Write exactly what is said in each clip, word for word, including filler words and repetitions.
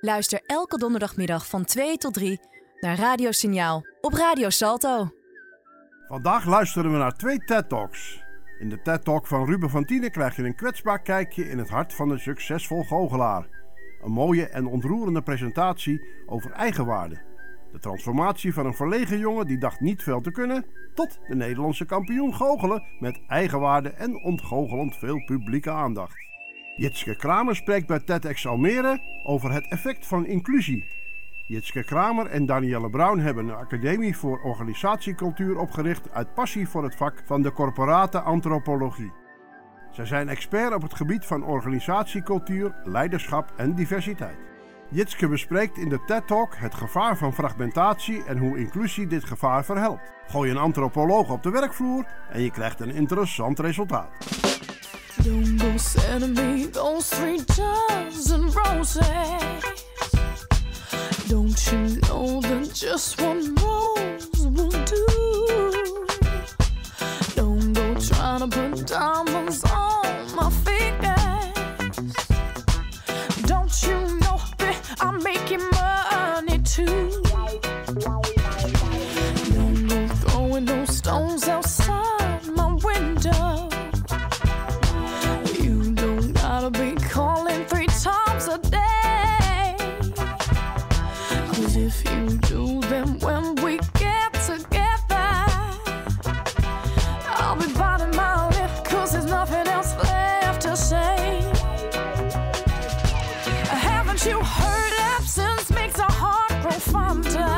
Luister elke donderdagmiddag van twee tot drie naar Radio Signaal op Radio Salto. Vandaag luisteren we naar twee TED Talks. In de TED Talk van Ruben van Tienen krijg je een kwetsbaar kijkje in het hart van een succesvol goochelaar. Een mooie en ontroerende presentatie over eigenwaarde. De transformatie van een verlegen jongen die dacht niet veel te kunnen, tot de Nederlandse kampioen goochelen met eigenwaarde en ontgoochelend veel publieke aandacht. Jitske Kramer spreekt bij TEDx Almere over het effect van inclusie. Jitske Kramer en Danielle Brown hebben een academie voor organisatiecultuur opgericht uit passie voor het vak van de corporate antropologie. Zij zijn expert op het gebied van organisatiecultuur, leiderschap en diversiteit. Jitske bespreekt in de TED Talk het gevaar van fragmentatie en hoe inclusie dit gevaar verhelpt. Gooi een antropoloog op de werkvloer en je krijgt een interessant resultaat. Don't go sending me those three dozen roses. Don't you know that just one rose will do? Don't go trying to put diamonds on my fingers. Don't you know that I'm making money too? Don't go throwing those stones outside my window. You don't gotta be calling three times a day. 'Cause if you do, then when we get together, I'll be biting my lip 'cause there's nothing else left to say. Haven't you heard absence makes a heart grow fonder?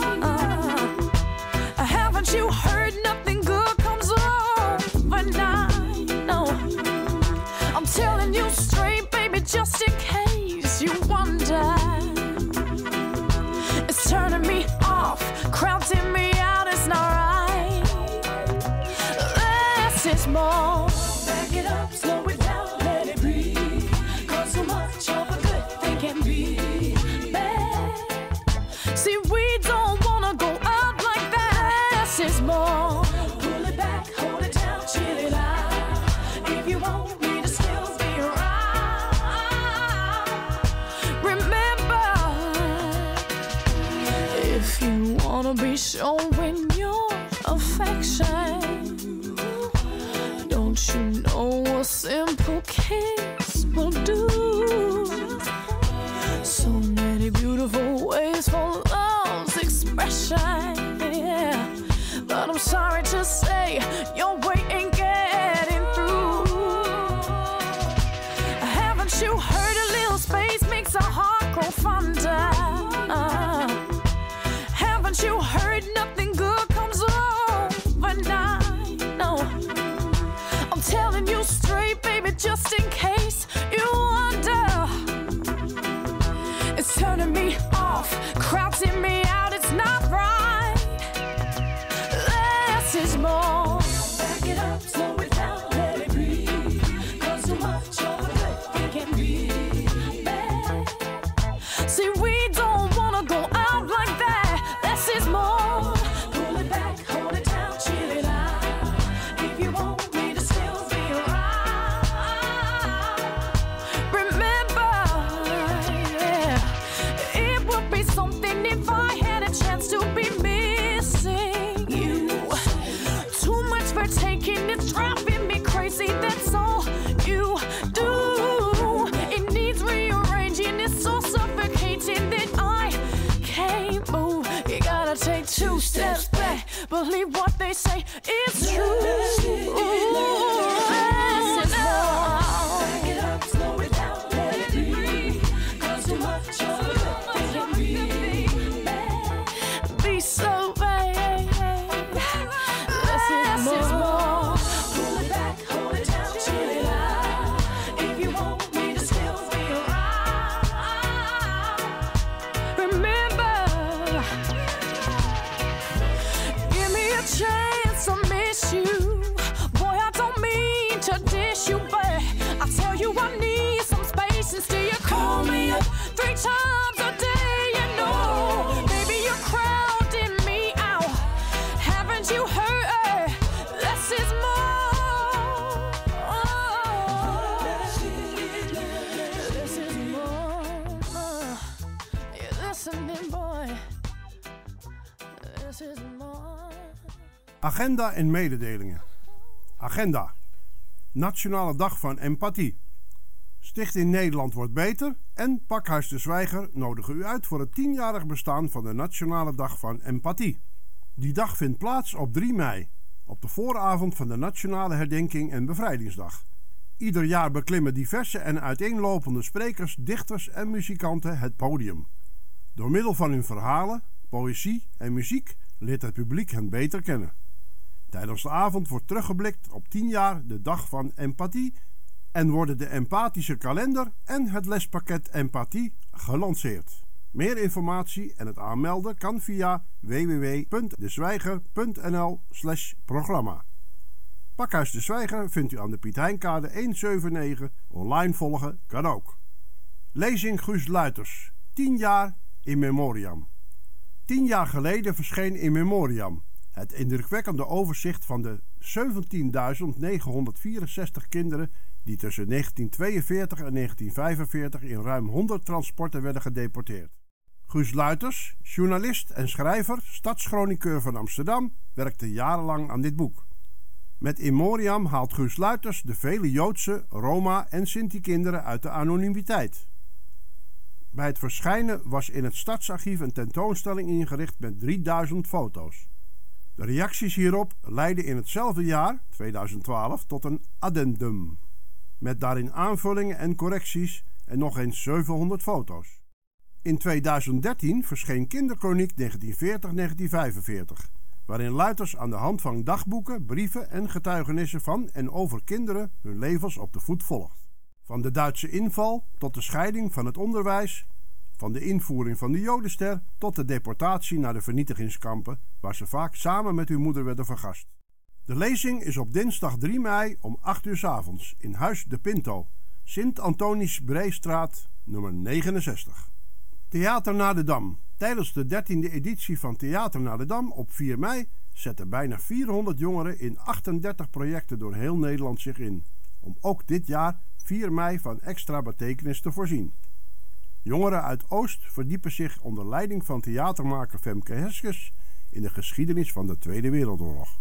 Haven't you heard nothing good comes overnight? No, I'm telling you straight, baby, just in case you wonder. It's turning me off, crowding me out, it's not right. Less is more. Back it up, slow it down, let it breathe. 'Cause so much of a good thing can be bad. See, we don't wanna go out like that. Less is more. Pull it back, hold it down, chill it out. If you want me to still be around, remember, if you wanna be showing your affection, don't you know a simple kiss will do? So many beautiful ways for love's expression, yeah. But I'm sorry to say, your way ain't getting through. Haven't you heard a little space makes a heart grow fonder? Uh, haven't you heard nothing good comes overnight? No, I'm telling you straight, baby, just in case you wonder. It's turning me off, crowding me out, it's not right. Less is more. Back it up, slow it down, let it breathe. 'Cause so much of a good thing can be bad. See, we don't wanna go out like that. Less is more. Pull it back, hold it down, chill it out. If you want me to still be around, remember, yeah, it would be something if I had a chance to be missing you. Too much for taking, it's driving me crazy, that's all you do. It needs rearranging, it's so suffocating that I can't move. You gotta take two steps back, believe what they say is true. Less is more. Back it up, slow it down, let it breathe. 'Cause too much of a good thing can be bad. Be so bad. Less is more. Pull it back, hold it down, chill it out. If you want me to still be around, remember, give me a chance to miss you. Boy, I don't mean to dish you, but I tell you I need some space, and still you call me up three times a day. You know, baby, you're crowding me out. Haven't you heard? Less is more. Less is more. Agenda en mededelingen. Agenda. Nationale Dag van Empathie. Stichting Nederland wordt beter en Pakhuis de Zwijger nodigen u uit voor het tienjarig bestaan van de Nationale Dag van Empathie. Die dag vindt plaats op drie mei, op de vooravond van de Nationale Herdenking en Bevrijdingsdag. Ieder jaar beklimmen diverse en uiteenlopende sprekers, dichters en muzikanten het podium. Door middel van hun verhalen, poëzie en muziek leert het publiek hen beter kennen. Tijdens de avond wordt teruggeblikt op tien jaar de Dag van Empathie en worden de empathische kalender en het lespakket Empathie gelanceerd. Meer informatie en het aanmelden kan via w w w punt dezwijger punt n l slash programma. Pakhuis de Zwijger vindt u aan de Piet Heinkade honderdzevenennegentig, online volgen kan ook. Lezing Guus Luiters, tien jaar in memoriam. Tien jaar geleden verscheen In Memoriam, het indrukwekkende overzicht van de zeventienduizend negenhonderdvierenzestig kinderen die tussen negentien tweeënveertig en negentien vijfenveertig in ruim honderd transporten werden gedeporteerd. Guus Luiters, journalist en schrijver, stadschroniqueur van Amsterdam, werkte jarenlang aan dit boek. Met In Memoriam haalt Guus Luiters de vele Joodse, Roma en Sinti-kinderen uit de anonimiteit. Bij het verschijnen was in het Stadsarchief een tentoonstelling ingericht met drieduizend foto's. De reacties hierop leidden in hetzelfde jaar, tweeduizend twaalf, tot een addendum, met daarin aanvullingen en correcties en nog eens zevenhonderd foto's. In tweeduizend dertien verscheen Kinderkroniek negentien veertig tot negentien vijfenveertig, waarin Luiters aan de hand van dagboeken, brieven en getuigenissen van en over kinderen hun levens op de voet volgt. Van de Duitse inval tot de scheiding van het onderwijs, van de invoering van de Jodenster tot de deportatie naar de vernietigingskampen, waar ze vaak samen met hun moeder werden vergast. De lezing is op dinsdag drie mei om acht uur 's avonds in Huis de Pinto, Sint-Antonius-Breestraat, nummer negenenzestig. Theater naar de Dam. Tijdens de dertiende editie van Theater naar de Dam op vier mei zetten bijna vierhonderd jongeren in achtendertig projecten door heel Nederland zich in, om ook dit jaar vier mei van extra betekenis te voorzien. Jongeren uit Oost verdiepen zich onder leiding van theatermaker Femke Heskes in de geschiedenis van de Tweede Wereldoorlog.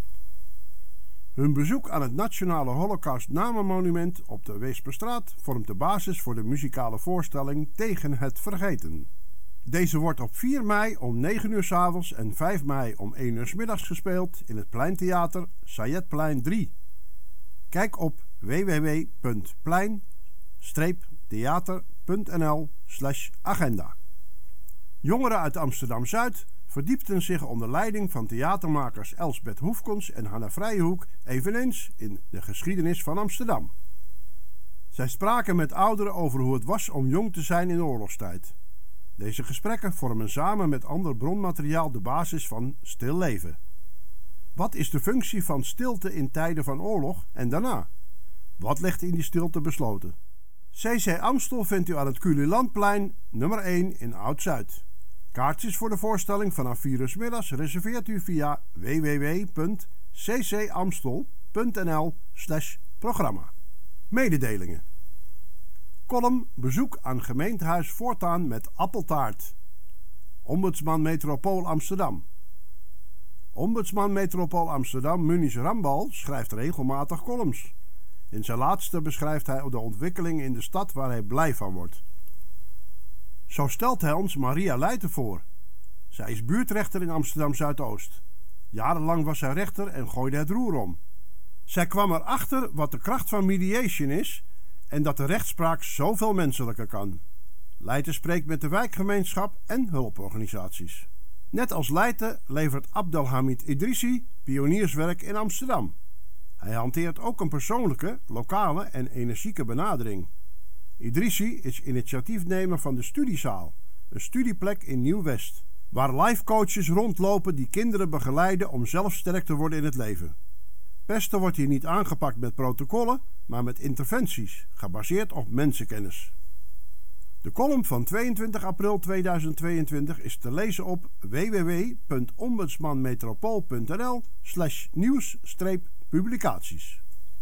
Hun bezoek aan het Nationale Holocaust-namenmonument op de Weesperstraat vormt de basis voor de muzikale voorstelling Tegen het Vergeten. Deze wordt op vier mei om negen uur 's avonds en vijf mei om één uur 's middags gespeeld in het Pleintheater Sayetplein drie. Kijk op w w w punt plein theater punt n l slash agenda. Jongeren uit Amsterdam-Zuid verdiepten zich onder leiding van theatermakers Elsbeth Hoefkens en Hanna Vrijehoek eveneens in de geschiedenis van Amsterdam. Zij spraken met ouderen over hoe het was om jong te zijn in oorlogstijd. Deze gesprekken vormen samen met ander bronmateriaal de basis van Stil Leven. Wat is de functie van stilte in tijden van oorlog en daarna? Wat ligt in die stilte besloten? C C Amstel vindt u aan het Culilandplein nummer één in Oud-Zuid. Kaartjes voor de voorstelling vanaf vier uur 's middags reserveert u via w w w punt c c amstel punt n l slash programma. Mededelingen. Column Bezoek aan gemeentehuis Voortaan met appeltaart. Ombudsman Metropool Amsterdam. Ombudsman Metropool Amsterdam Muniz Rambal schrijft regelmatig columns. In zijn laatste beschrijft hij de ontwikkeling in de stad waar hij blij van wordt. Zo stelt hij ons Maria Leijten voor. Zij is buurtrechter in Amsterdam Zuidoost. Jarenlang was zij rechter en gooide het roer om. Zij kwam erachter wat de kracht van mediation is en dat de rechtspraak zoveel menselijker kan. Leijten spreekt met de wijkgemeenschap en hulporganisaties. Net als Leijten levert Abdelhamid Idrissi pionierswerk in Amsterdam. Hij hanteert ook een persoonlijke, lokale en energieke benadering. Idrissi is initiatiefnemer van de Studiezaal, een studieplek in Nieuw-West, waar lifecoaches rondlopen die kinderen begeleiden om zelf sterk te worden in het leven. Pesten wordt hier niet aangepakt met protocollen, maar met interventies, gebaseerd op mensenkennis. De column van tweeëntwintig april tweeduizend tweeëntwintig is te lezen op w w w punt ombudsmanmetropool punt n l slash nieuws publicaties.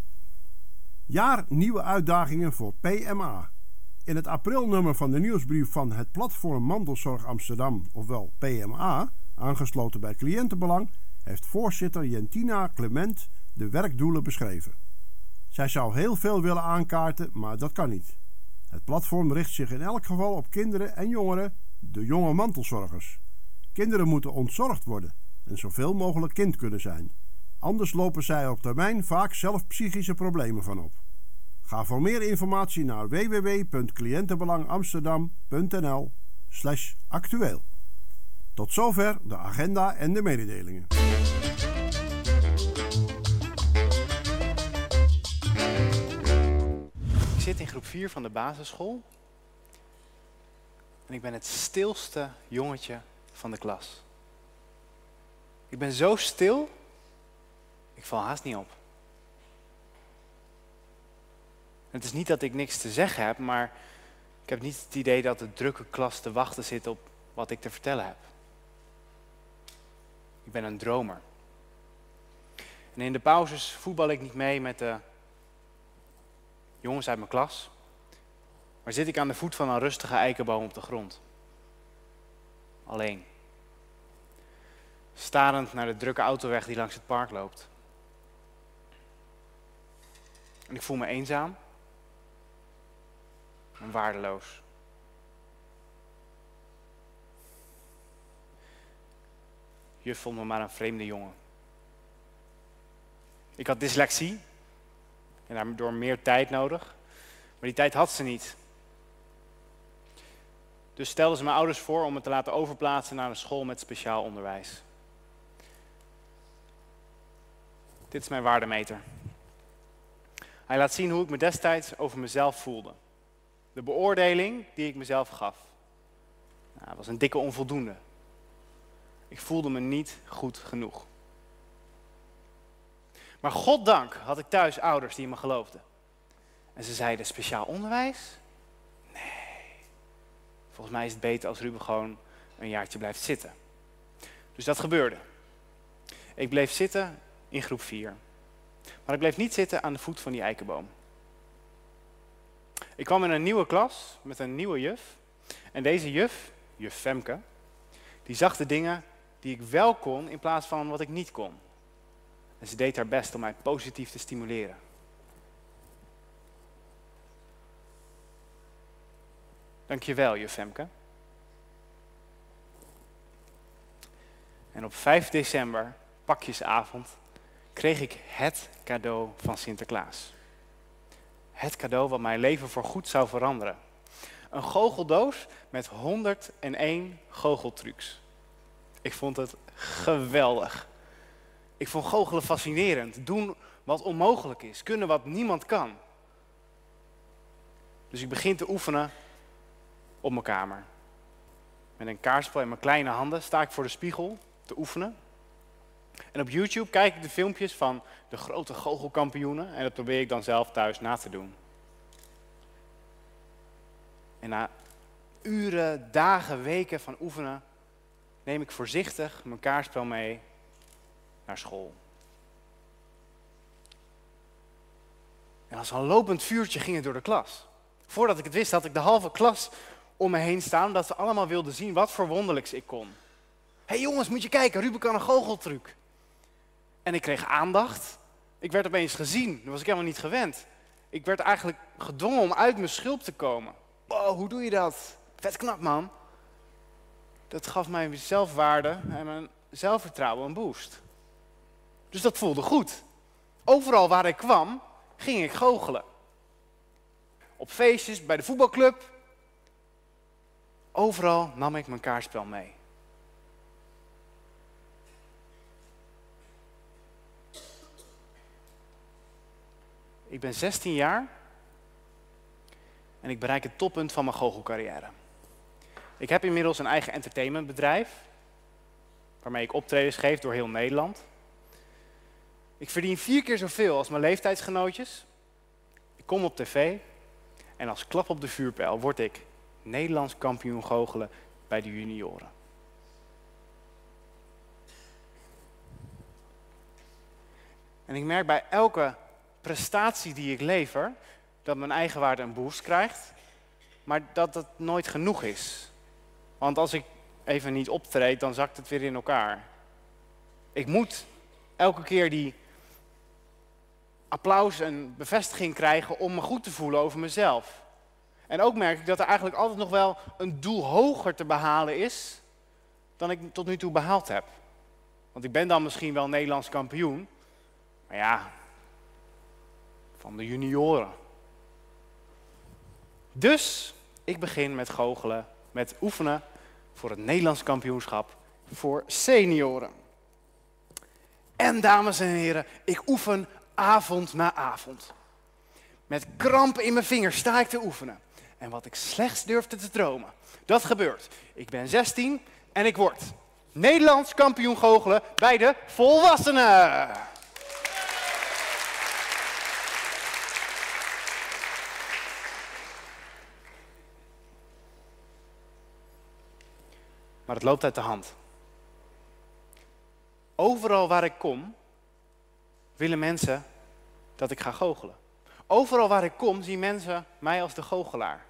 Jaar nieuwe uitdagingen voor P M A. In het aprilnummer van de nieuwsbrief van het platform Mandelzorg Amsterdam, ofwel P M A, aangesloten bij Cliëntenbelang, heeft voorzitter Jentina Clement de werkdoelen beschreven. Zij zou heel veel willen aankaarten, maar dat kan niet. Het platform richt zich in elk geval op kinderen en jongeren, de jonge mantelzorgers. Kinderen moeten ontzorgd worden en zoveel mogelijk kind kunnen zijn. Anders lopen zij op termijn vaak zelf psychische problemen van op. Ga voor meer informatie naar w w w punt cliëntenbelangamsterdam punt n l slash actueel. Tot zover de agenda en de mededelingen. Ik zit in groep vier van de basisschool en ik ben het stilste jongetje van de klas. Ik ben zo stil, ik val haast niet op. Het is niet dat ik niks te zeggen heb, maar ik heb niet het idee dat de drukke klas te wachten zit op wat ik te vertellen heb. Ik ben een dromer. En in de pauzes voetbal ik niet mee met de jongens uit mijn klas, maar zit ik aan de voet van een rustige eikenboom op de grond. Alleen. Starend naar de drukke autoweg die langs het park loopt. En ik voel me eenzaam en waardeloos. Juf vond me maar een vreemde jongen. Ik had dyslexie en daardoor meer tijd nodig, maar die tijd had ze niet. Dus stelden ze mijn ouders voor om me te laten overplaatsen naar een school met speciaal onderwijs. Dit is mijn waardemeter. Hij laat zien hoe ik me destijds over mezelf voelde. De beoordeling die ik mezelf gaf. Nou, was een dikke onvoldoende. Ik voelde me niet goed genoeg. Maar goddank had ik thuis ouders die in me geloofden. En ze zeiden, speciaal onderwijs? Nee. Volgens mij is het beter als Ruben gewoon een jaartje blijft zitten. Dus dat gebeurde. Ik bleef zitten in groep vier. Maar ik bleef niet zitten aan de voet van die eikenboom. Ik kwam in een nieuwe klas met een nieuwe juf. En deze juf, juf Femke, die zag de dingen die ik wel kon in plaats van wat ik niet kon. En ze deed haar best om mij positief te stimuleren. Dankjewel, juf Femke. En op vijf december, pakjesavond, kreeg ik het cadeau van Sinterklaas. Het cadeau wat mijn leven voorgoed zou veranderen. Een goocheldoos met honderdéén goocheltrucs. Ik vond het geweldig. Ik vond goochelen fascinerend. Doen wat onmogelijk is. Kunnen wat niemand kan. Dus ik begin te oefenen op mijn kamer. Met een kaartspel in mijn kleine handen sta ik voor de spiegel te oefenen. En op YouTube kijk ik de filmpjes van de grote goochelkampioenen. En dat probeer ik dan zelf thuis na te doen. En na uren, dagen, weken van oefenen neem ik voorzichtig mijn kaartspel mee naar school. En als een lopend vuurtje ging het door de klas. Voordat ik het wist had ik de halve klas om me heen staan, omdat ze allemaal wilden zien wat voor wonderlijks ik kon. Hé hey jongens, moet je kijken, Ruben kan een goocheltruc. En ik kreeg aandacht. Ik werd opeens gezien, dat was ik helemaal niet gewend. Ik werd eigenlijk gedwongen om uit mijn schulp te komen. Wow, hoe doe je dat? Vet knap, man. Dat gaf mij zelfwaarde en mijn zelfvertrouwen een boost. Dus dat voelde goed. Overal waar ik kwam, ging ik goochelen. Op feestjes, bij de voetbalclub. Overal nam ik mijn kaartspel mee. Ik ben zestien jaar en ik bereik het toppunt van mijn goochelcarrière. Ik heb inmiddels een eigen entertainmentbedrijf, waarmee ik optredens geef door heel Nederland. Ik verdien vier keer zoveel als mijn leeftijdsgenootjes. Ik kom op tv en als klap op de vuurpijl word ik Nederlands kampioen goochelen bij de junioren. En ik merk bij elke prestatie die ik lever, dat mijn eigenwaarde een boost krijgt, maar dat het nooit genoeg is. Want als ik even niet optreed, dan zakt het weer in elkaar. Ik moet elke keer die applaus en bevestiging krijgen om me goed te voelen over mezelf. En ook merk ik dat er eigenlijk altijd nog wel een doel hoger te behalen is dan ik tot nu toe behaald heb. Want ik ben dan misschien wel Nederlands kampioen, maar ja, van de junioren. Dus ik begin met goochelen, met oefenen voor het Nederlands kampioenschap voor senioren. En dames en heren, ik oefen avond na avond. Met kramp in mijn vingers sta ik te oefenen. En wat ik slechts durfde te dromen, dat gebeurt. Ik ben zestien en ik word Nederlands kampioen goochelen bij de volwassenen. Maar het loopt uit de hand. Overal waar ik kom, willen mensen dat ik ga goochelen. Overal waar ik kom, zien mensen mij als de goochelaar.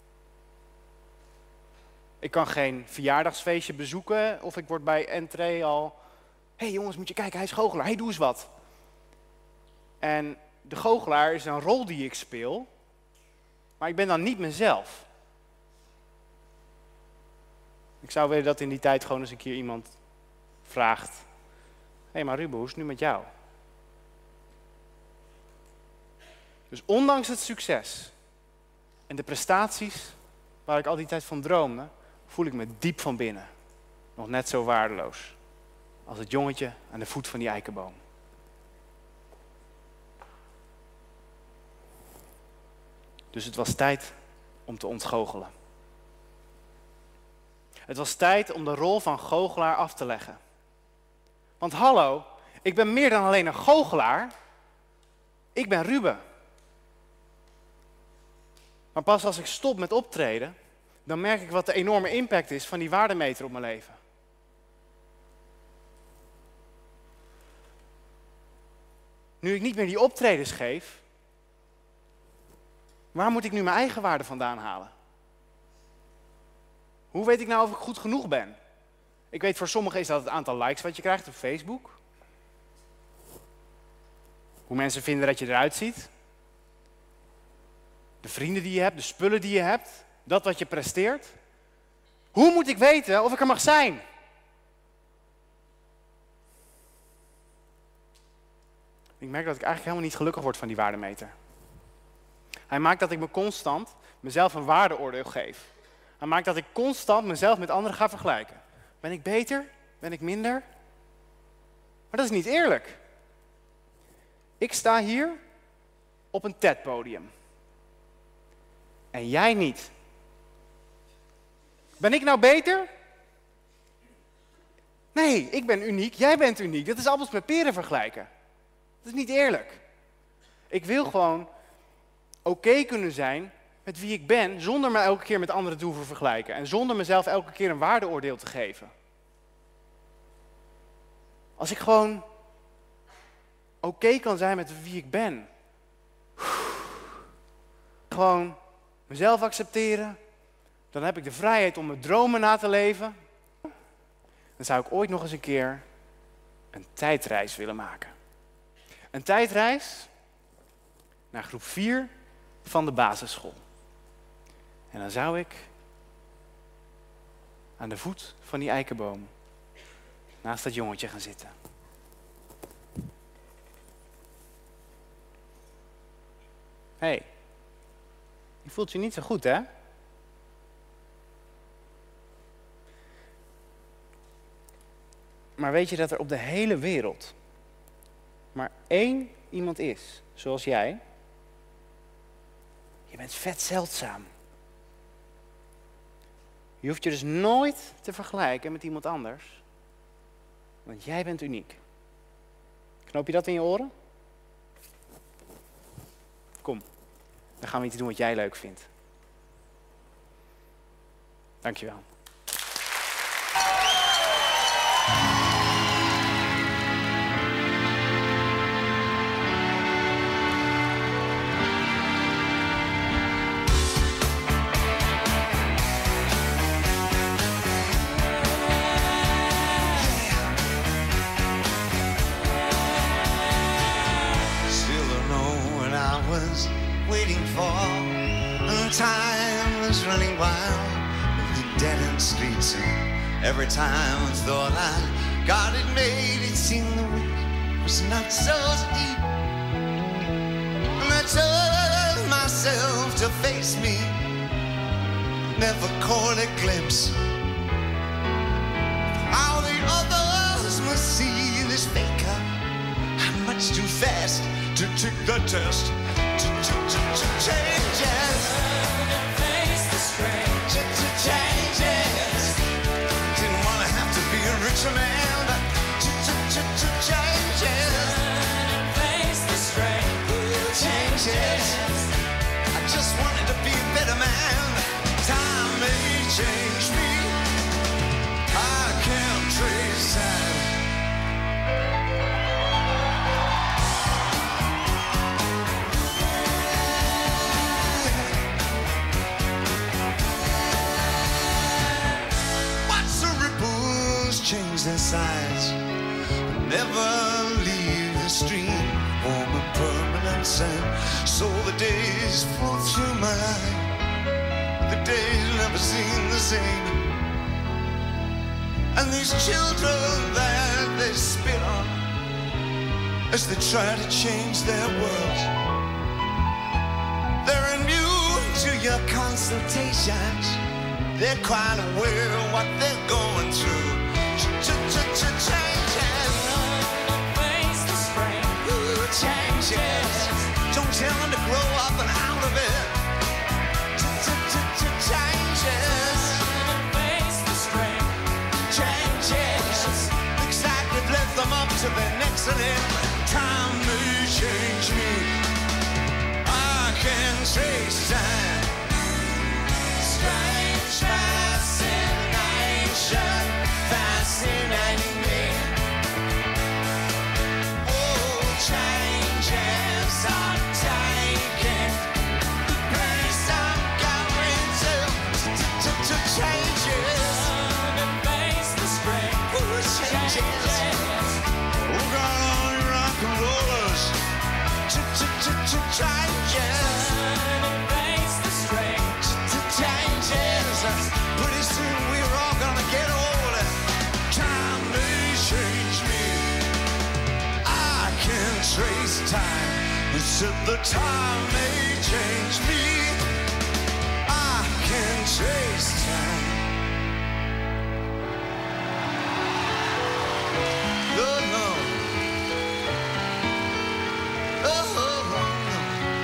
Ik kan geen verjaardagsfeestje bezoeken of ik word bij entree al... Hé hey jongens, moet je kijken, hij is goochelaar, hé hey, doe eens wat. En de goochelaar is een rol die ik speel, maar ik ben dan niet mezelf. Ik zou willen dat in die tijd gewoon eens een keer iemand vraagt... Hé hey, maar Ruben, hoe is het nu met jou? Dus ondanks het succes en de prestaties waar ik al die tijd van droomde, voel ik me diep van binnen nog net zo waardeloos als het jongetje aan de voet van die eikenboom. Dus het was tijd om te ontgoochelen. Het was tijd om de rol van goochelaar af te leggen. Want hallo, ik ben meer dan alleen een goochelaar. Ik ben Ruben. Maar pas als ik stop met optreden, dan merk ik wat de enorme impact is van die waardemeter op mijn leven. Nu ik niet meer die optredens geef, waar moet ik nu mijn eigen waarde vandaan halen? Hoe weet ik nou of ik goed genoeg ben? Ik weet, voor sommigen is dat het aantal likes wat je krijgt op Facebook. Hoe mensen vinden dat je eruit ziet. De vrienden die je hebt, de spullen die je hebt, dat wat je presteert. Hoe moet ik weten of ik er mag zijn? Ik merk dat ik eigenlijk helemaal niet gelukkig word van die waardemeter. Hij maakt dat ik me constant mezelf een waardeoordeel geef. Hij maakt dat ik constant mezelf met anderen ga vergelijken. Ben ik beter? Ben ik minder? Maar dat is niet eerlijk. Ik sta hier op een TED-podium. En jij niet. Ben ik nou beter? Nee, ik ben uniek, jij bent uniek. Dat is appels met peren vergelijken. Dat is niet eerlijk. Ik wil gewoon oké kunnen zijn met wie ik ben, zonder me elke keer met anderen te hoeven vergelijken. En zonder mezelf elke keer een waardeoordeel te geven. Als ik gewoon oké kan zijn met wie ik ben. Gewoon mezelf accepteren. Dan heb ik de vrijheid om mijn dromen na te leven. Dan zou ik ooit nog eens een keer een tijdreis willen maken. Een tijdreis naar groep vier van de basisschool. En dan zou ik aan de voet van die eikenboom naast dat jongetje gaan zitten. Hé, hey, je voelt je niet zo goed, hè? Maar weet je dat er op de hele wereld maar één iemand is, zoals jij? Je bent vet zeldzaam. Je hoeft je dus nooit te vergelijken met iemand anders. Want jij bent uniek. Knoop je dat in je oren? Kom, dan gaan we iets doen wat jij leuk vindt. Dankjewel. was running wild in the dead-end streets, and every time I thought I got it made, it seemed the weight was not so steep. And I told myself to face me, never caught a glimpse how the others must see this faker. I'm much too fast to take the test. Changes. Face the strange. Changes. Didn't want to have to be a richer man, but changes. Face the strange. Changes. I just wanted to be a better man. Time may change me. I can't trace that. Change their size, never leave the stream, warm and permanent sand. So the days fall through my life, the days never seem the same. And these children that they spit on as they try to change their world, they're immune to your consultations. They're quite aware of what they're going through. Changes. Face the spring. Changes. Don't tell them to grow up and out of it. Changes. Face the spring. Changes. Looks like they've left them up to their necks in it. Time may change me. I can trace time. Strange fascination. Fascinating me. Oh, changes are taking the place I'm going to. Changes. Face the spring. Changes. Oh, God, all you rock and rollers. Changes. Face the spring. Changes. Pretty soon we're all gonna get older. Time may change me. I can trace time. It said the time may change me. I can trace time. Oh no. Oh, oh, oh no.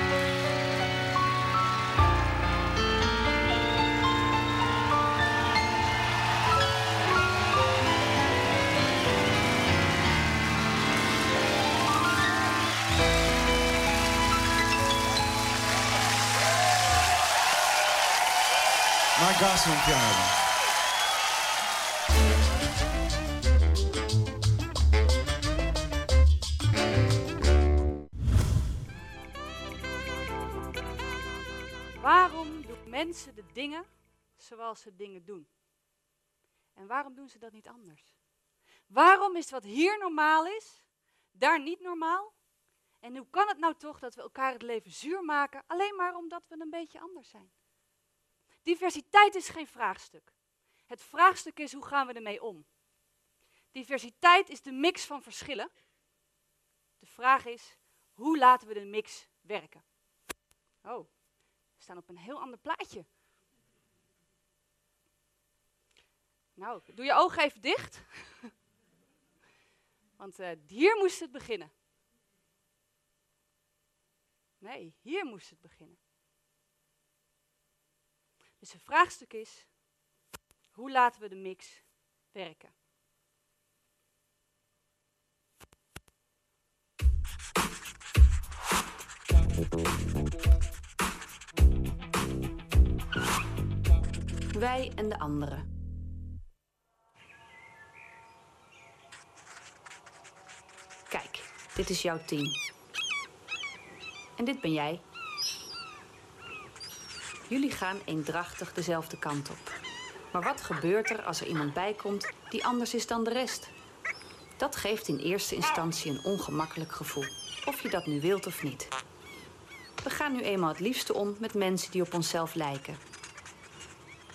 My gospel piano. Waarom doen mensen de dingen zoals ze dingen doen? En waarom doen ze dat niet anders? Waarom is wat hier normaal is, daar niet normaal? En hoe kan het nou toch dat we elkaar het leven zuur maken, alleen maar omdat we een beetje anders zijn? Diversiteit is geen vraagstuk. Het vraagstuk is, hoe gaan we ermee om? Diversiteit is de mix van verschillen. De vraag is, hoe laten we de mix werken? Oh, we staan op een heel ander plaatje. Nou, doe je ogen even dicht. Want uh, hier moest het beginnen. Nee, hier moest het beginnen. Dus het vraagstuk is, hoe laten we de mix werken? Wij en de anderen. Kijk, dit is jouw team. En dit ben jij. Jullie gaan eendrachtig dezelfde kant op. Maar wat gebeurt er als er iemand bij komt die anders is dan de rest? Dat geeft in eerste instantie een ongemakkelijk gevoel. Of je dat nu wilt of niet. We gaan nu eenmaal het liefste om met mensen die op onszelf lijken.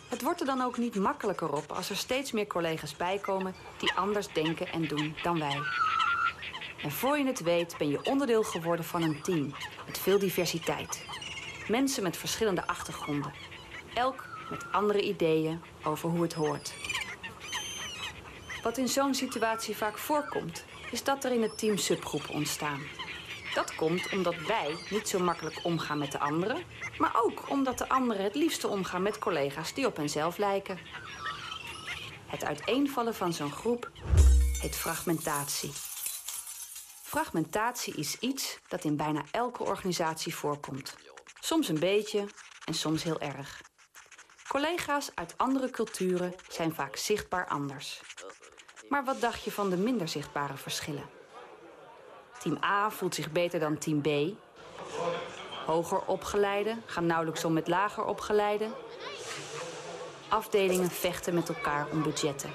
Het wordt er dan ook niet makkelijker op als er steeds meer collega's bijkomen die anders denken en doen dan wij. En voor je het weet ben je onderdeel geworden van een team met veel diversiteit. Mensen met verschillende achtergronden. Elk met andere ideeën over hoe het hoort. Wat in zo'n situatie vaak voorkomt, is dat er in het team subgroepen ontstaan. Dat komt omdat wij niet zo makkelijk omgaan met de anderen, maar ook omdat de anderen het liefste omgaan met collega's die op henzelf lijken. Het uiteenvallen van zo'n groep heet fragmentatie. Fragmentatie is iets dat in bijna elke organisatie voorkomt. Soms een beetje en soms heel erg. Collega's uit andere culturen zijn vaak zichtbaar anders. Maar wat dacht je van de minder zichtbare verschillen? Team A voelt zich beter dan team B. Hoger opgeleiden gaan nauwelijks om met lager opgeleiden. Afdelingen vechten met elkaar om budgetten.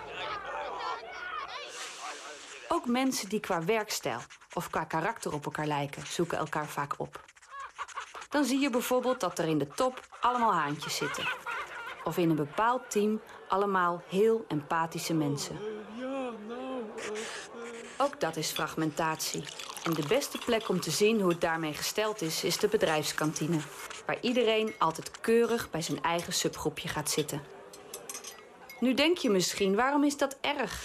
Ook mensen die qua werkstijl of qua karakter op elkaar lijken, zoeken elkaar vaak op. Dan zie je bijvoorbeeld dat er in de top allemaal haantjes zitten. Of in een bepaald team allemaal heel empathische mensen. Ook dat is fragmentatie. En de beste plek om te zien hoe het daarmee gesteld is, is de bedrijfskantine. Waar iedereen altijd keurig bij zijn eigen subgroepje gaat zitten. Nu denk je misschien, waarom is dat erg?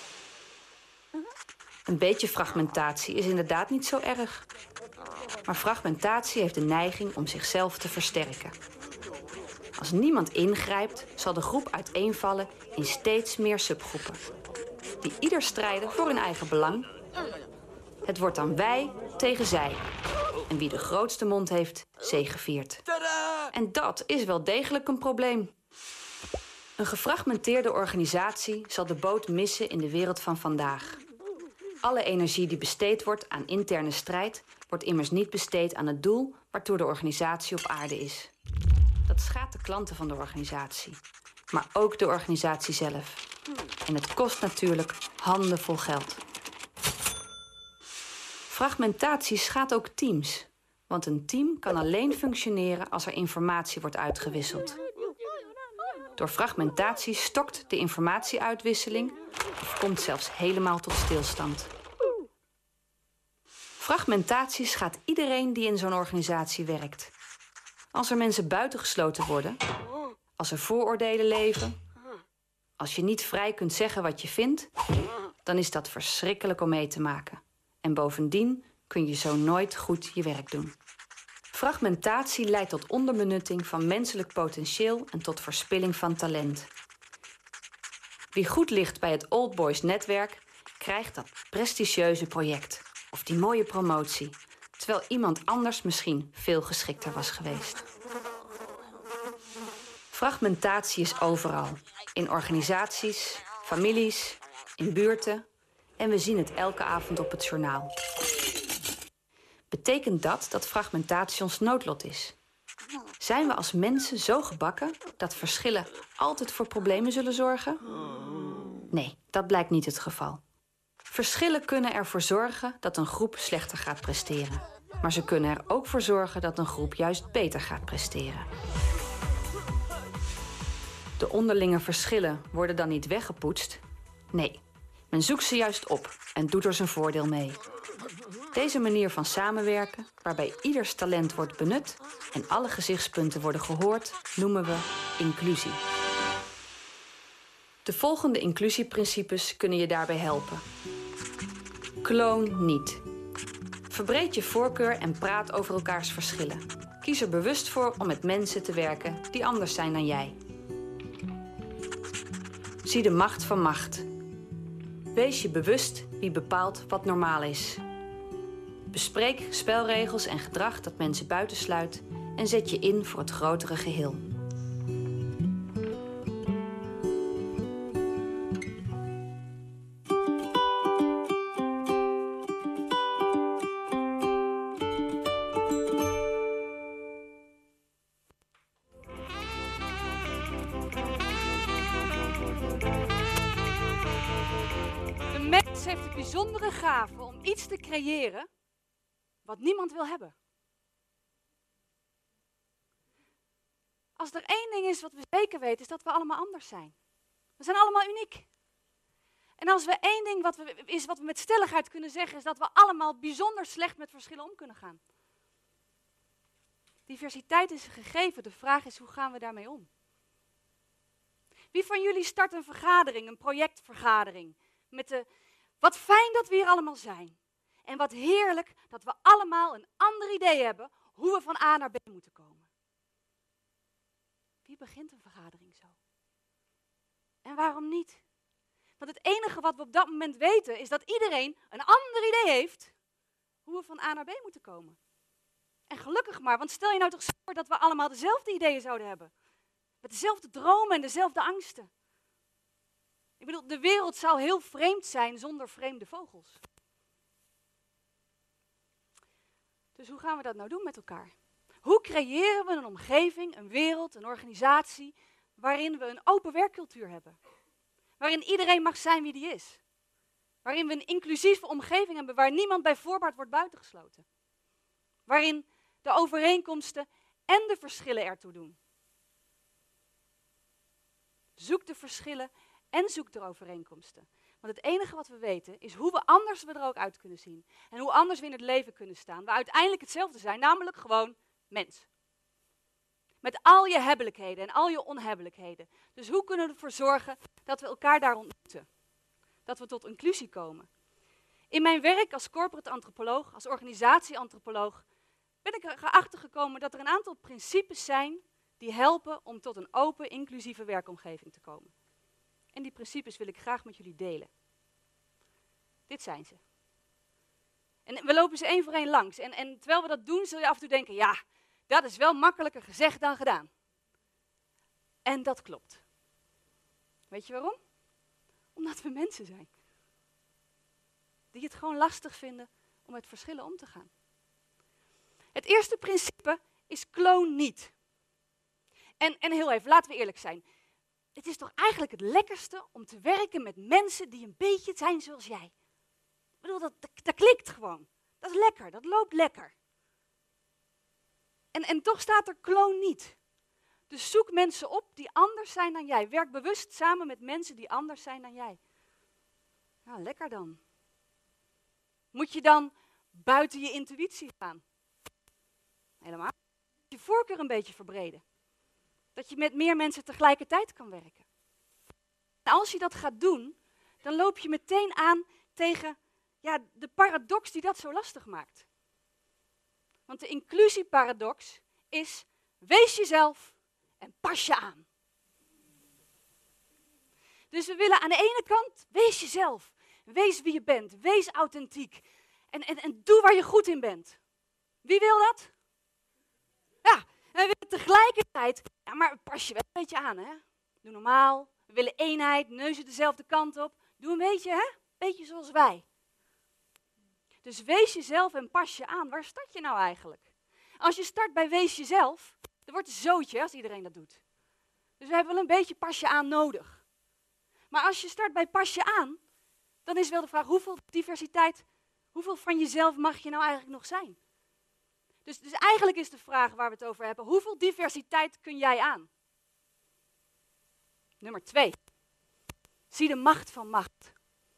Een beetje fragmentatie is inderdaad niet zo erg. Maar fragmentatie heeft de neiging om zichzelf te versterken. Als niemand ingrijpt, zal de groep uiteenvallen in steeds meer subgroepen. Die ieder strijden voor hun eigen belang. Het wordt dan wij tegen zij. En wie de grootste mond heeft, zegeviert. En dat is wel degelijk een probleem. Een gefragmenteerde organisatie zal de boot missen in de wereld van vandaag. Alle energie die besteed wordt aan interne strijd, wordt immers niet besteed aan het doel waartoe de organisatie op aarde is. Dat schaadt de klanten van de organisatie, maar ook de organisatie zelf. En het kost natuurlijk handenvol geld. Fragmentatie schaadt ook teams, want een team kan alleen functioneren als er informatie wordt uitgewisseld. Door fragmentatie stokt de informatieuitwisseling of komt zelfs helemaal tot stilstand. Fragmentatie schaadt iedereen die in zo'n organisatie werkt. Als er mensen buitengesloten worden, als er vooroordelen leven, als je niet vrij kunt zeggen wat je vindt, dan is dat verschrikkelijk om mee te maken. En bovendien kun je zo nooit goed je werk doen. Fragmentatie leidt tot onderbenutting van menselijk potentieel en tot verspilling van talent. Wie goed ligt bij het Old Boys netwerk, krijgt dat prestigieuze project of die mooie promotie, terwijl iemand anders misschien veel geschikter was geweest. Fragmentatie is overal. In organisaties, families, in buurten. En we zien het elke avond op het journaal. Betekent dat dat fragmentatie ons noodlot is? Zijn we als mensen zo gebakken dat verschillen altijd voor problemen zullen zorgen? Nee, dat blijkt niet het geval. Verschillen kunnen ervoor zorgen dat een groep slechter gaat presteren. Maar ze kunnen er ook voor zorgen dat een groep juist beter gaat presteren. De onderlinge verschillen worden dan niet weggepoetst. Nee, men zoekt ze juist op en doet er zijn voordeel mee. Deze manier van samenwerken, waarbij ieders talent wordt benut en alle gezichtspunten worden gehoord, noemen we inclusie. De volgende inclusieprincipes kunnen je daarbij helpen. Kloon niet. Verbreed je voorkeur en praat over elkaars verschillen. Kies er bewust voor om met mensen te werken die anders zijn dan jij. Zie de macht van macht. Wees je bewust wie bepaalt wat normaal is. Bespreek spelregels en gedrag dat mensen buitensluit en zet je in voor het grotere geheel. De mens heeft de bijzondere gave om iets te creëren wat niemand wil hebben. als er één ding is wat we zeker weten, is dat we allemaal anders zijn. We zijn allemaal uniek. En als we één ding wat we, is wat we met stelligheid kunnen zeggen, is dat we allemaal bijzonder slecht met verschillen om kunnen gaan. Diversiteit is een gegeven, de vraag is hoe gaan we daarmee om? Wie van jullie start een vergadering, een projectvergadering, met de, wat fijn dat we hier allemaal zijn. En wat heerlijk dat we allemaal een ander idee hebben hoe we van A naar B moeten komen. Wie begint een vergadering zo? En waarom niet? Want het enige wat we op dat moment weten is dat iedereen een ander idee heeft hoe we van A naar B moeten komen. En gelukkig maar, want stel je nou toch voor dat we allemaal dezelfde ideeën zouden hebben. Met dezelfde dromen en dezelfde angsten. Ik bedoel, de wereld zou heel vreemd zijn zonder vreemde vogels. Dus hoe gaan we dat nou doen met elkaar? Hoe creëren we een omgeving, een wereld, een organisatie waarin we een open werkcultuur hebben? Waarin iedereen mag zijn wie die is. Waarin we een inclusieve omgeving hebben waar niemand bij voorbaat wordt buitengesloten. Waarin de overeenkomsten en de verschillen ertoe doen. Zoek de verschillen en zoek de overeenkomsten. Want het enige wat we weten is hoe we anders we er ook uit kunnen zien. En hoe anders we in het leven kunnen staan. We uiteindelijk hetzelfde zijn, namelijk gewoon mens. Met al je hebbelijkheden en al je onhebbelijkheden. Dus hoe kunnen we ervoor zorgen dat we elkaar daar ontmoeten? Dat we tot inclusie komen. In mijn werk als corporate antropoloog, als organisatieantropoloog, ben ik erachter gekomen dat er een aantal principes zijn die helpen om tot een open, inclusieve werkomgeving te komen. En die principes wil ik graag met jullie delen. Dit zijn ze. En we lopen ze één voor één langs. En, en terwijl we dat doen, zul je af en toe denken, ja, dat is wel makkelijker gezegd dan gedaan. En dat klopt. Weet je waarom? Omdat we mensen zijn. Die het gewoon lastig vinden om met verschillen om te gaan. Het eerste principe is kloon niet. En, en heel even, laten we eerlijk zijn. Het is toch eigenlijk het lekkerste om te werken met mensen die een beetje zijn zoals jij. Ik bedoel, dat, dat, dat klikt gewoon. Dat is lekker, dat loopt lekker. En, en toch staat er kloon niet. Dus zoek mensen op die anders zijn dan jij. Werk bewust samen met mensen die anders zijn dan jij. Nou, lekker dan. Moet je dan buiten je intuïtie gaan? Helemaal. Je voorkeur een beetje verbreden. Dat je met meer mensen tegelijkertijd kan werken. En als je dat gaat doen, dan loop je meteen aan tegen ja, de paradox die dat zo lastig maakt. Want de inclusieparadox is, wees jezelf en pas je aan. Dus we willen aan de ene kant, wees jezelf. Wees wie je bent, wees authentiek. En, en, en doe waar je goed in bent. Wie wil dat? Ja, en we willen tegelijkertijd, ja, maar pas je wel een beetje aan, hè? Doe normaal. We willen eenheid, neuzen dezelfde kant op. Doe een beetje, hè? Beetje zoals wij. Dus wees jezelf en pas je aan. Waar start je nou eigenlijk? Als je start bij wees jezelf, dan wordt het een zootje als iedereen dat doet. Dus we hebben wel een beetje pas je aan nodig. Maar als je start bij pas je aan, dan is wel de vraag, hoeveel diversiteit, hoeveel van jezelf mag je nou eigenlijk nog zijn? Dus, dus eigenlijk is de vraag waar we het over hebben, hoeveel diversiteit kun jij aan? Nummer twee. Zie de macht van macht.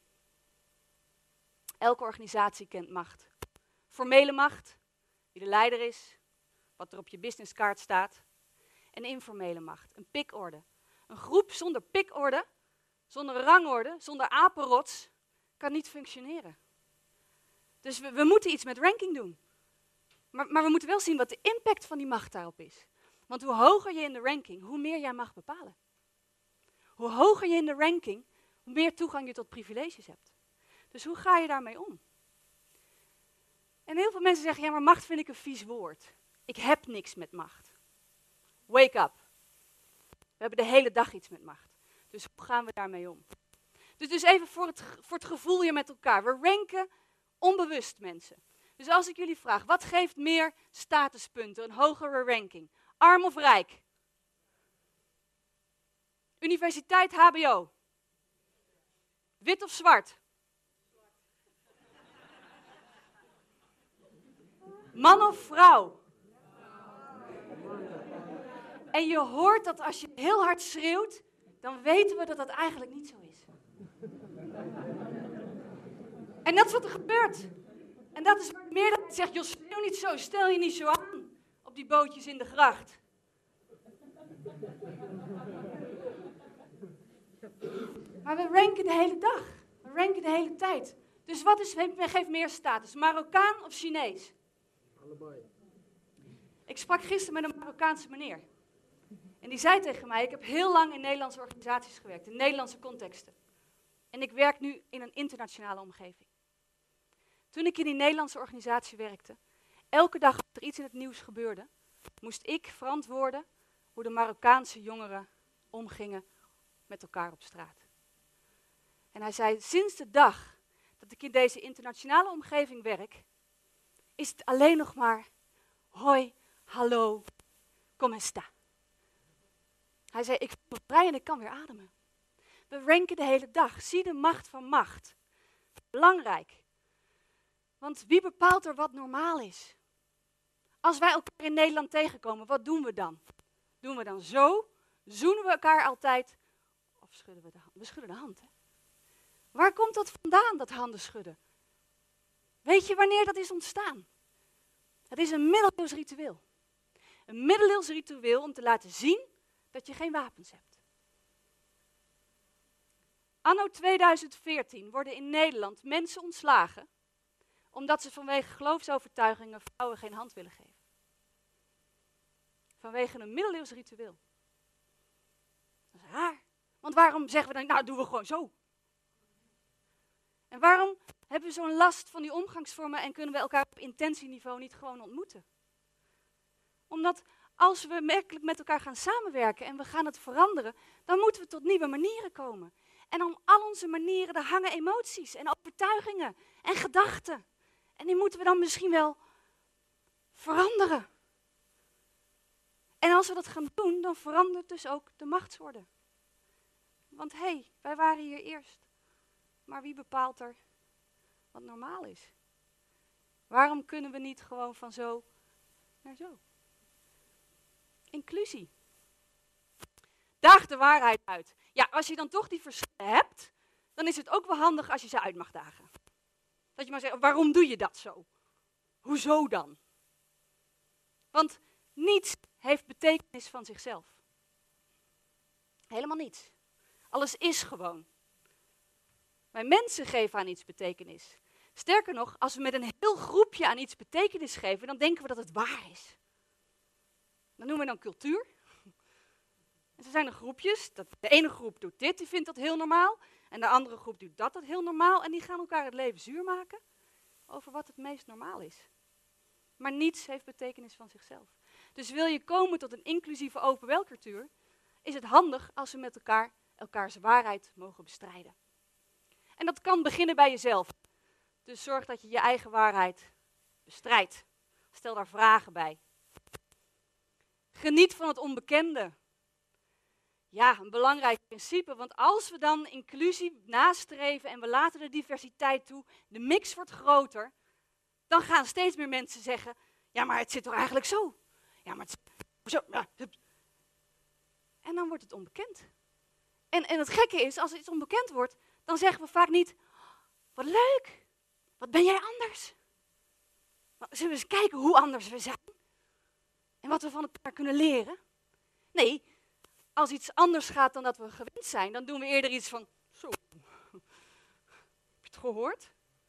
Elke organisatie kent macht. Formele macht, wie de leider is, wat er op je businesskaart staat. En informele macht, een pikorde. Een groep zonder pikorde, zonder rangorde, zonder apenrots, kan niet functioneren. Dus we, we moeten iets met ranking doen. Maar, maar we moeten wel zien wat de impact van die macht daarop is. Want hoe hoger je in de ranking, hoe meer jij mag bepalen. Hoe hoger je in de ranking, hoe meer toegang je tot privileges hebt. Dus hoe ga je daarmee om? En heel veel mensen zeggen, ja, maar macht vind ik een vies woord. Ik heb niks met macht. Wake up. We hebben de hele dag iets met macht. Dus hoe gaan we daarmee om? Dus, dus even voor het, voor het gevoel hier met elkaar. We ranken onbewust mensen. Dus als ik jullie vraag, wat geeft meer statuspunten, een hogere ranking? Arm of rijk? Universiteit, H B O? Wit of zwart? Man of vrouw? En je hoort dat als je heel hard schreeuwt, dan weten we dat dat eigenlijk niet zo is. En dat is wat er gebeurt. En dat is waar meer dat zegt, joh, schreeuw niet zo, stel je niet zo aan op die bootjes in de gracht. Maar we ranken de hele dag. We ranken de hele tijd. Dus wat is, geeft meer status? Marokkaan of Chinees? Allebei. Ik sprak gisteren met een Marokkaanse meneer. En die zei tegen mij, ik heb heel lang in Nederlandse organisaties gewerkt, in Nederlandse contexten. En ik werk nu in een internationale omgeving. Toen ik in die Nederlandse organisatie werkte, elke dag als er iets in het nieuws gebeurde, moest ik verantwoorden hoe de Marokkaanse jongeren omgingen met elkaar op straat. En hij zei, sinds de dag dat ik in deze internationale omgeving werk, is het alleen nog maar hoi, hallo, come sta. Hij zei, ik voel me vrij en ik kan weer ademen. We ranken de hele dag. Zie de macht van macht. Belangrijk. Want wie bepaalt er wat normaal is? Als wij elkaar in Nederland tegenkomen, wat doen we dan? Doen we dan zo? Zoenen we elkaar altijd? Of schudden we de hand? We schudden de hand, hè? Waar komt dat vandaan, dat handen schudden? Weet je wanneer dat is ontstaan? Het is een middeleeuws ritueel. Een middeleeuws ritueel om te laten zien dat je geen wapens hebt. Anno tweeduizend veertien worden in Nederland mensen ontslagen omdat ze vanwege geloofsovertuigingen vrouwen geen hand willen geven. Vanwege een middeleeuws ritueel. Dat is raar. Want waarom zeggen we dan, nou doen we gewoon zo. En waarom hebben we zo'n last van die omgangsvormen en kunnen we elkaar op intentieniveau niet gewoon ontmoeten? Omdat als we werkelijk met elkaar gaan samenwerken en we gaan het veranderen, dan moeten we tot nieuwe manieren komen. En om al onze manieren, daar hangen emoties en overtuigingen en gedachten. En die moeten we dan misschien wel veranderen. En als we dat gaan doen, dan verandert dus ook de machtsorde. Want hé, hey, wij waren hier eerst. Maar wie bepaalt er wat normaal is? Waarom kunnen we niet gewoon van zo naar zo? Inclusie. Daag de waarheid uit. Ja, als je dan toch die verschillen hebt, dan is het ook wel handig als je ze uit mag dagen. Dat je maar zegt, waarom doe je dat zo? Hoezo dan? Want niets heeft betekenis van zichzelf. Helemaal niets. Alles is gewoon. Wij mensen geven aan iets betekenis. Sterker nog, als we met een heel groepje aan iets betekenis geven, dan denken we dat het waar is. Dat noemen we dan cultuur. En er zijn er groepjes, dat de ene groep doet dit, die vindt dat heel normaal. En de andere groep doet dat, dat heel normaal. En die gaan elkaar het leven zuur maken over wat het meest normaal is. Maar niets heeft betekenis van zichzelf. Dus wil je komen tot een inclusieve open welcultuur, is het handig als we met elkaar elkaars waarheid mogen bestrijden. En dat kan beginnen bij jezelf. Dus zorg dat je je eigen waarheid bestrijdt. Stel daar vragen bij. Geniet van het onbekende. Ja, een belangrijk principe, want als we dan inclusie nastreven en we laten de diversiteit toe, de mix wordt groter, dan gaan steeds meer mensen zeggen, ja, maar het zit toch eigenlijk zo? Ja, maar het zit zo. Ja, het. En dan wordt het onbekend. En, en het gekke is, als iets onbekend wordt, dan zeggen we vaak niet, wat leuk, wat ben jij anders? Zullen we eens kijken hoe anders we zijn? En wat we van elkaar kunnen leren? Nee, als iets anders gaat dan dat we gewend zijn, dan doen we eerder iets van, zo, heb je het gehoord?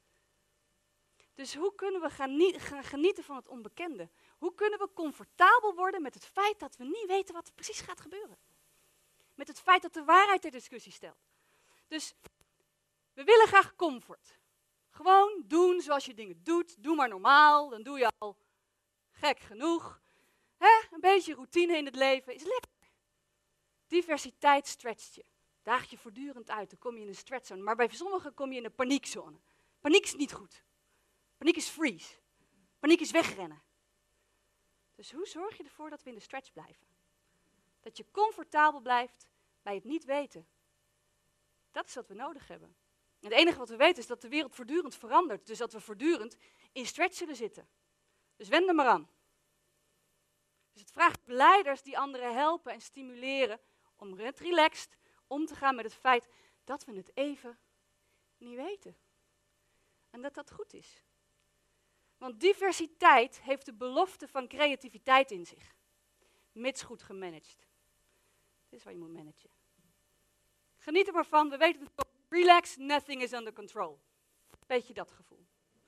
Dus hoe kunnen we gaan, nie- gaan genieten van het onbekende? Hoe kunnen we comfortabel worden met het feit dat we niet weten wat er precies gaat gebeuren? Met het feit dat de waarheid ter discussie stelt. Dus we willen graag comfort. Gewoon doen zoals je dingen doet. Doe maar normaal, dan doe je al gek genoeg. Hè? Een beetje routine in het leven is lekker. Diversiteit stretcht je. Daag je voortdurend uit, dan kom je in een stretchzone. Maar bij sommigen kom je in een paniekzone. Paniek is niet goed. Paniek is freeze. Paniek is wegrennen. Dus hoe zorg je ervoor dat we in de stretch blijven? Dat je comfortabel blijft bij het niet weten. Dat is wat we nodig hebben. En het enige wat we weten is dat de wereld voortdurend verandert. Dus dat we voortdurend in stretch zullen zitten. Dus wend er maar aan. Dus het vraagt leiders die anderen helpen en stimuleren om het relaxed om te gaan met het feit dat we het even niet weten. En dat dat goed is. Want diversiteit heeft de belofte van creativiteit in zich. Mits goed gemanaged. Dit is wat je moet managen. Geniet er maar van, we weten het toch. Relax, nothing is under control. Beetje dat gevoel.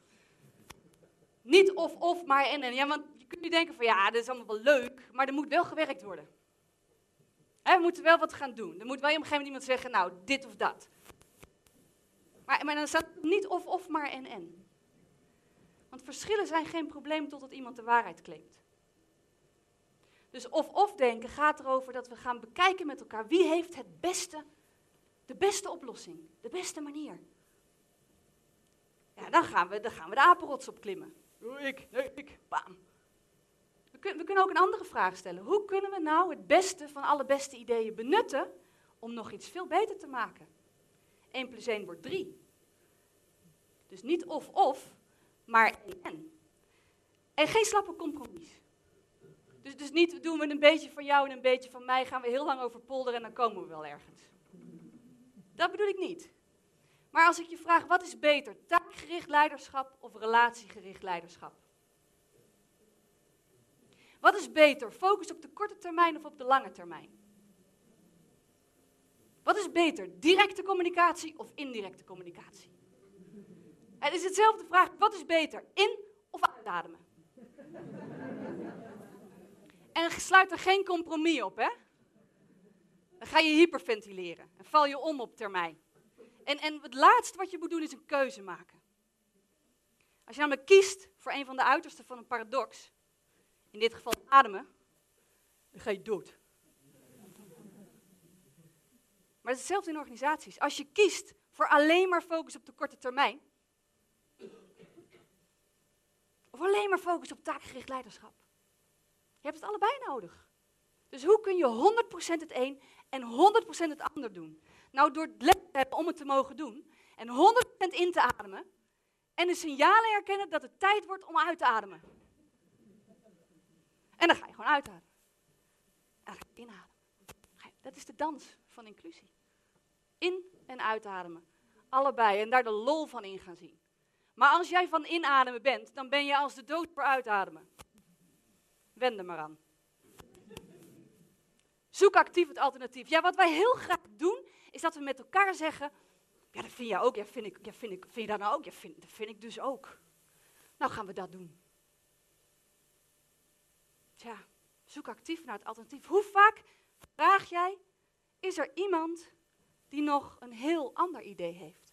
Niet of, of, maar en, en. Ja, want je kunt nu denken van ja, dat is allemaal wel leuk, maar er moet wel gewerkt worden. Hè, we moeten wel wat gaan doen. Er moet wel op een gegeven moment iemand zeggen, nou, dit of dat. Maar, maar dan staat het niet of, of, maar en, en. Want verschillen zijn geen probleem totdat iemand de waarheid claimt. Dus of-of denken gaat erover dat we gaan bekijken met elkaar wie heeft het beste, de beste oplossing, de beste manier. Ja, dan gaan we, dan gaan we de apenrots opklimmen. Ik, nee, ik, bam. We, kun, we kunnen ook een andere vraag stellen. Hoe kunnen we nou het beste van alle beste ideeën benutten om nog iets veel beter te maken? één plus één wordt drie. Dus niet of-of, maar en. En geen slappe compromis. Dus, dus niet doen we een beetje van jou en een beetje van mij, gaan we heel lang over polderen en dan komen we wel ergens. Dat bedoel ik niet. Maar als ik je vraag, wat is beter, taakgericht leiderschap of relatiegericht leiderschap? Wat is beter, focus op de korte termijn of op de lange termijn? Wat is beter, directe communicatie of indirecte communicatie? Het is hetzelfde vraag, wat is beter, in of uitademen? En sluit er geen compromis op, hè? Dan ga je hyperventileren en val je om op termijn. En, en het laatste wat je moet doen is een keuze maken. Als je namelijk kiest voor een van de uitersten van een paradox, in dit geval ademen, dan ga je dood. Maar het is hetzelfde in organisaties. Als je kiest voor alleen maar focus op de korte termijn, of alleen maar focus op taakgericht leiderschap. Je hebt het allebei nodig. Dus hoe kun je honderd procent het een en honderd procent het ander doen? Nou, door het lef te hebben om het te mogen doen en honderd procent in te ademen en de signalen herkennen dat het tijd wordt om uit te ademen. En dan ga je gewoon uitademen. En dan ga je inademen. Dat is de dans van inclusie. In- en uitademen. Allebei. En daar de lol van in gaan zien. Maar als jij van inademen bent, dan ben je als de dood voor uitademen. Wend er maar aan. Zoek actief het alternatief. Ja, wat wij heel graag doen, is dat we met elkaar zeggen, ja, dat vind jij ook, ja, vind ik, ja, vind ik, vind je dat nou ook? Ja, vind, dat vind ik dus ook. Nou gaan we dat doen. Tja, zoek actief naar het alternatief. Hoe vaak vraag jij, is er iemand die nog een heel ander idee heeft?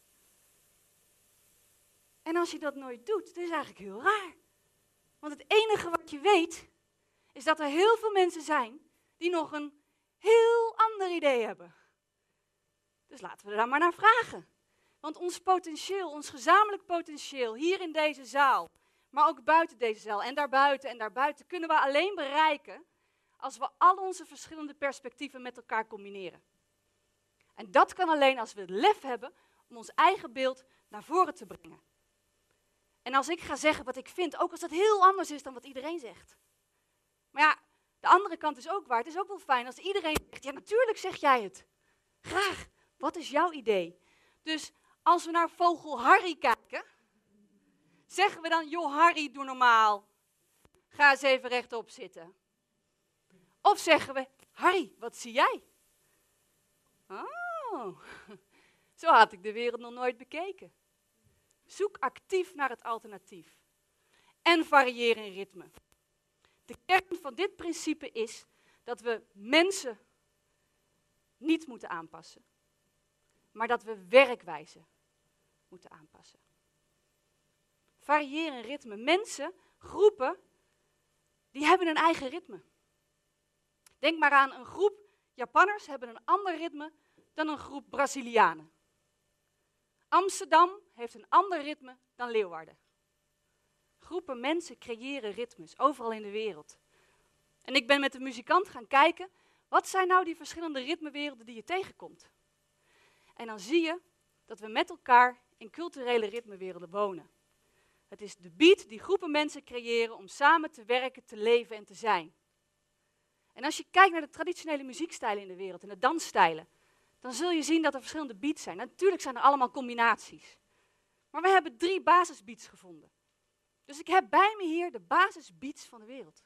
En als je dat nooit doet, dat is eigenlijk heel raar. Want het enige wat je weet, is dat er heel veel mensen zijn die nog een heel ander idee hebben. Dus laten we er dan maar naar vragen. Want ons potentieel, ons gezamenlijk potentieel, hier in deze zaal, maar ook buiten deze zaal en daarbuiten en daarbuiten, kunnen we alleen bereiken als we al onze verschillende perspectieven met elkaar combineren. En dat kan alleen als we het lef hebben om ons eigen beeld naar voren te brengen. En als ik ga zeggen wat ik vind, ook als dat heel anders is dan wat iedereen zegt. Maar ja, de andere kant is ook waar. Het is ook wel fijn als iedereen zegt, ja natuurlijk zeg jij het. Graag, wat is jouw idee? Dus als we naar vogel Harry kijken, zeggen we dan, joh Harry, doe normaal. Ga eens even rechtop zitten. Of zeggen we, Harry, wat zie jij? Oh, zo had ik de wereld nog nooit bekeken. Zoek actief naar het alternatief. En varieer in ritme. De kern van dit principe is dat we mensen niet moeten aanpassen, maar dat we werkwijze moeten aanpassen. Variëren in ritme. Mensen, groepen, die hebben een eigen ritme. Denk maar aan een groep Japanners hebben een ander ritme dan een groep Brazilianen. Amsterdam heeft een ander ritme dan Leeuwarden. Groepen mensen creëren ritmes, overal in de wereld. En ik ben met een muzikant gaan kijken, wat zijn nou die verschillende ritmewerelden die je tegenkomt? En dan zie je dat we met elkaar in culturele ritmewerelden wonen. Het is de beat die groepen mensen creëren om samen te werken, te leven en te zijn. En als je kijkt naar de traditionele muziekstijlen in de wereld en de dansstijlen, dan zul je zien dat er verschillende beats zijn. Natuurlijk zijn er allemaal combinaties. Maar we hebben drie basisbeats gevonden. Dus ik heb bij me hier de basisbeats van de wereld.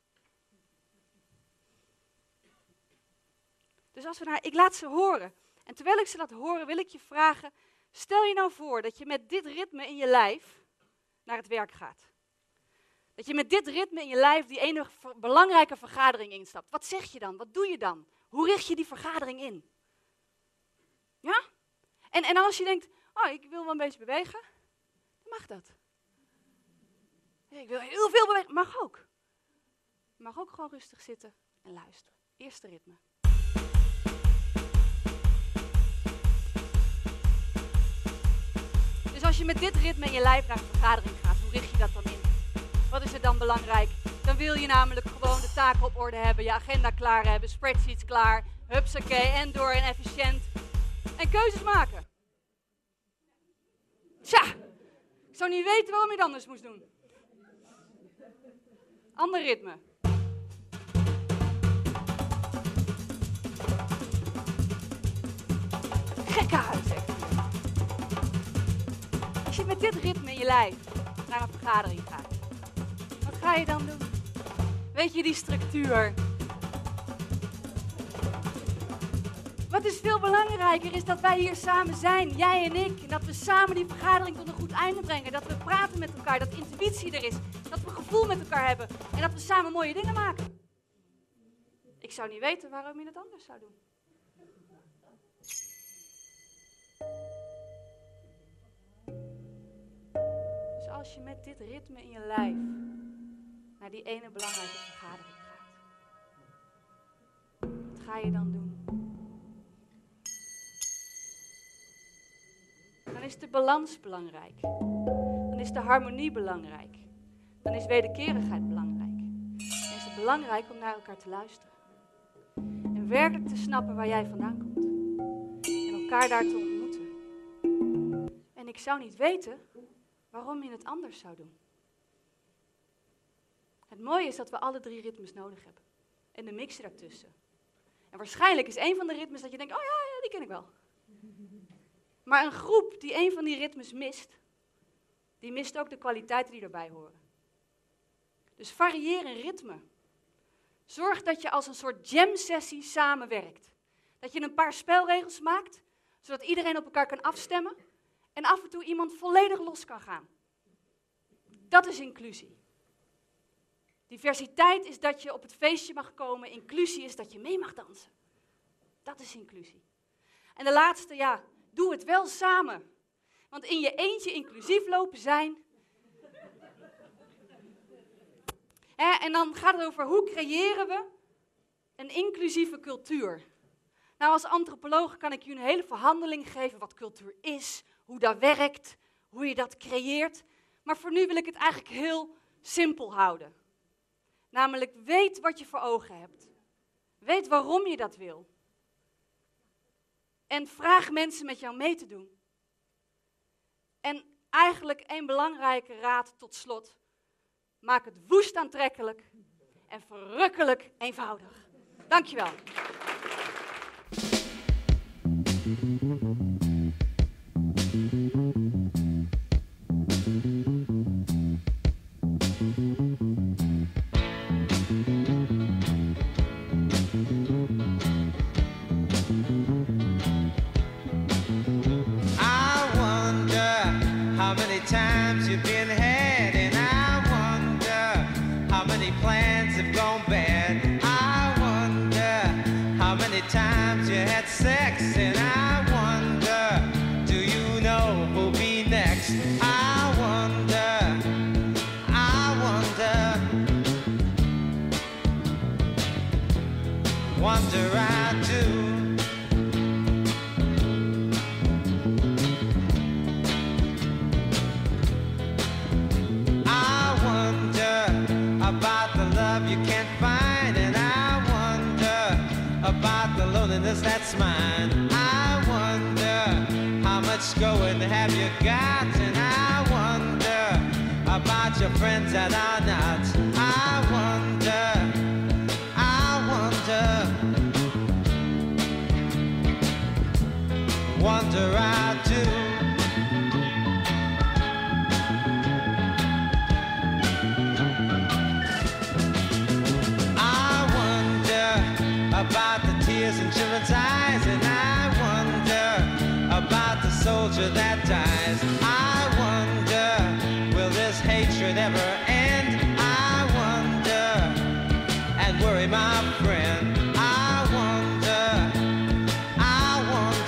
Dus als we naar, ik laat ze horen. En terwijl ik ze laat horen, wil ik je vragen, stel je nou voor dat je met dit ritme in je lijf naar het werk gaat. Dat je met dit ritme in je lijf die ene ver- belangrijke vergadering instapt. Wat zeg je dan? Wat doe je dan? Hoe richt je die vergadering in? Ja? En, en als je denkt, oh, ik wil wel een beetje bewegen, dan mag dat. Ik wil heel veel bewegen, mag ook. Je mag ook gewoon rustig zitten en luisteren. Eerste ritme. Dus als je met dit ritme in je lijf naar een vergadering gaat, hoe richt je dat dan in? Wat is er dan belangrijk? Dan wil je namelijk gewoon de taken op orde hebben, je agenda klaar hebben, spreadsheets klaar, hupsakee, en door en efficiënt. En keuzes maken. Tja, ik zou niet weten waarom je het anders moest doen. Ander ritme. Gekkenhuis, zeg. Als je met dit ritme in je lijf naar een vergadering gaat, wat ga je dan doen? Weet je, die structuur. Wat is veel belangrijker is dat wij hier samen zijn, jij en ik. En dat we samen die vergadering tot een goed einde brengen. Dat we praten met elkaar, dat intuïtie er is. Dat we gevoel met elkaar hebben. En dat we samen mooie dingen maken. Ik zou niet weten waarom je het anders zou doen. Dus als je met dit ritme in je lijf naar die ene belangrijke vergadering gaat. Wat ga je dan doen? Dan is de balans belangrijk. Dan is de harmonie belangrijk. Dan is wederkerigheid belangrijk. Dan is het belangrijk om naar elkaar te luisteren. En werkelijk te snappen waar jij vandaan komt. En elkaar daar te ontmoeten. En ik zou niet weten waarom je het anders zou doen. Het mooie is dat we alle drie ritmes nodig hebben. En de mix daartussen. En waarschijnlijk is een van de ritmes dat je denkt, oh ja, ja die ken ik wel. Maar een groep die een van die ritmes mist, die mist ook de kwaliteiten die erbij horen. Dus varieer in ritme. Zorg dat je als een soort jam-sessie samenwerkt. Dat je een paar spelregels maakt, zodat iedereen op elkaar kan afstemmen en af en toe iemand volledig los kan gaan. Dat is inclusie. Diversiteit is dat je op het feestje mag komen, inclusie is dat je mee mag dansen. Dat is inclusie. En de laatste, ja, doe het wel samen. Want in je eentje inclusief lopen zijn. Hè, en dan gaat het over hoe creëren we een inclusieve cultuur. Nou, als antropoloog kan ik je een hele verhandeling geven wat cultuur is, hoe dat werkt, hoe je dat creëert. Maar voor nu wil ik het eigenlijk heel simpel houden. Namelijk, weet wat je voor ogen hebt. Weet waarom je dat wil. En vraag mensen met jou mee te doen. En eigenlijk één belangrijke raad tot slot. Maak het woest aantrekkelijk en verrukkelijk eenvoudig. Dankjewel. Times you've been had, and I wonder how many plans have gone bad. I wonder how many times you had sex, and I wonder, do you know who'll be next? I wonder, I wonder, wonder I do. That's mine. I wonder how much going have you got, and I wonder about your friends that are not. I wonder, I wonder, wonder I do. I wonder about the tears in children's eyes, and I wonder about the soldier that dies. I wonder, will this hatred ever end? I wonder, and worry my friend. I wonder, I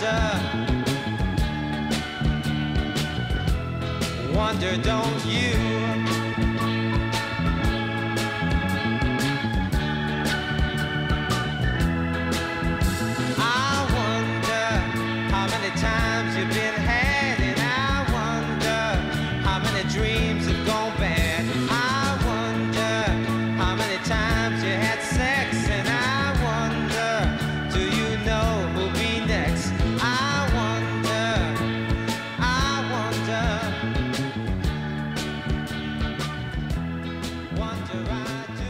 wonder, wonder don't you? Times you've been had, and I wonder how many dreams have gone bad. I wonder how many times you had sex, and I wonder, do you know who'll be next? I wonder, I wonder, wonder I do.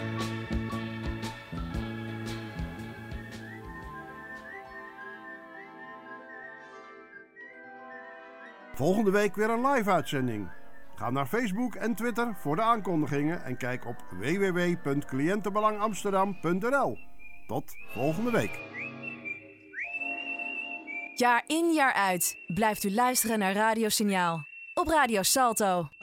Volgende week weer een live-uitzending. Ga naar Facebook en Twitter voor de aankondigingen en kijk op w w w punt cliëntenbelangamsterdam punt n l. Tot volgende week. Jaar in jaar uit blijft u luisteren naar Radio Signaal op Radio Salto.